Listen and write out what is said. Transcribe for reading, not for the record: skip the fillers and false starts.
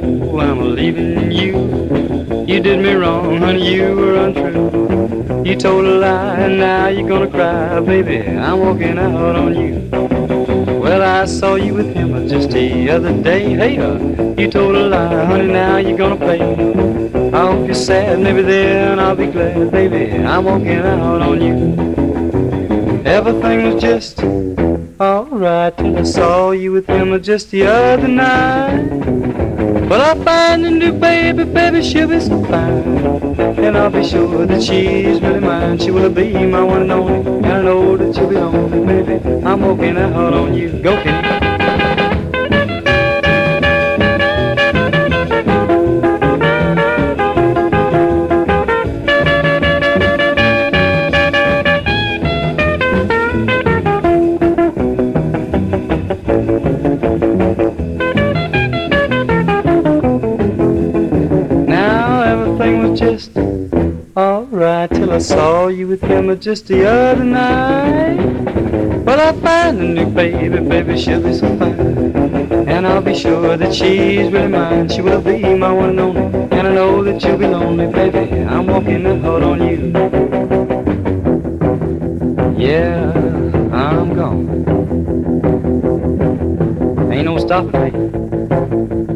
I'm leaving you. You did me wrong, honey, you were untrue. You told a lie, and now you're gonna cry, baby. I'm walking out on you. Well, I saw you with him just the other day. Hey, you told a lie, honey, now you're gonna pay. I hope you're sad, maybe then I'll be glad, baby. I'm walking out on you. Everything was just alright till I saw you with him just the other night. But I find a new baby, baby, she'll be so fine. And I'll be sure that she's really mine. She will be my one and only, and I know that she'll be lonely, baby. I'm walking out on you. Go, Kenny. Just alright till I saw you with him just the other night. But I find a new baby, baby, she'll be so fine. And I'll be sure that she's really mine. She will be my one and only, and I know that you'll be lonely, baby. I'm walking out on you. Yeah, I'm gone. Ain't no stopping me.